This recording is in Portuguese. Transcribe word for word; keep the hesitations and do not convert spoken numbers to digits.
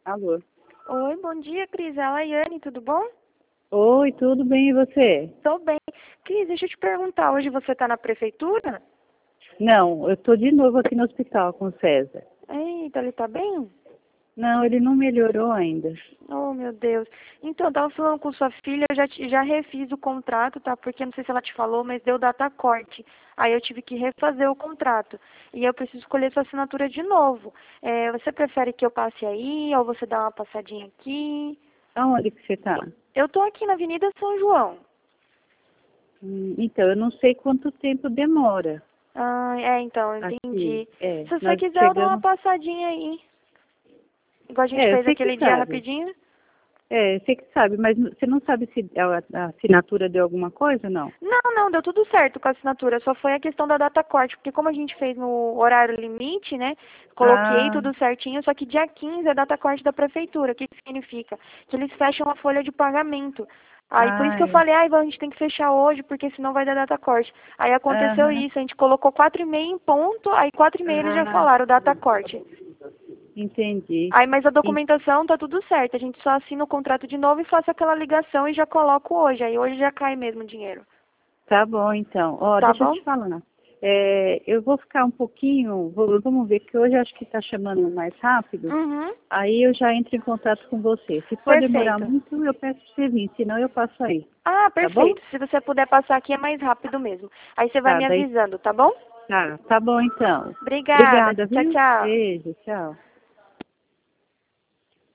Alô? Oi, bom dia, Cris. É a Laiane, tudo bom? Oi, tudo bem e você? Tô bem. Cris, deixa eu te perguntar, hoje você tá na prefeitura? Não, eu tô de novo aqui no hospital com o César. Eita, ele tá bem? Não, ele não melhorou ainda. Oh, meu Deus. Então, eu tava falando com sua filha, eu já, te- já refiz o contrato, tá? Porque não sei se ela te falou, mas deu data corte. Aí eu tive que refazer o contrato. E eu preciso escolher sua assinatura de novo. É, você prefere que eu passe aí, ou você dá uma passadinha aqui? Aonde que você tá? Eu tô aqui na Avenida São João. Hum, então, eu não sei quanto tempo demora Ah, é, então, eu aqui. entendi. É, Se você nós quiser, eu dou uma chegamos... passadinha aí. Igual a gente É, eu fez sei que aquele dia sabe. rapidinho. É, eu sei que sabe, mas n- você não sabe se a, a assinatura deu alguma coisa, não? Não, não, deu tudo certo com a assinatura. Só foi a questão da data corte. Porque como a gente fez no horário limite, né? Coloquei Ah, tudo certinho. Só que dia quinze é data corte da prefeitura. O que isso significa? Que eles fecham a folha de pagamento. Aí por isso ah, que eu é. falei, ai, a gente tem que fechar hoje, porque senão vai dar data corte. Aí aconteceu Aham. isso, a gente colocou quatro e meia em ponto, aí quatro e meia eles já Ah, falaram data corte. entendi. Aí, mas a E- documentação tá tudo certo. A gente só assina o contrato de novo e faço aquela ligação e já coloco hoje. Aí hoje já cai mesmo o dinheiro. Tá bom, então. Ó, Tá deixa eu bom? te falar. É, eu vou ficar um pouquinho, vou- vamos ver que hoje acho que está chamando mais rápido. Uhum. Aí eu já entro em contato com você. Se for demorar Perfeito. muito, eu peço para você vir, senão eu passo aí. Ah, Tá bom? perfeito. Se você puder passar aqui é mais rápido mesmo. Aí você vai Tá, me daí, avisando, tá bom? tá, tá bom então. Obrigada. Obrigada, Tchau, viu? tchau. Beijo, tchau.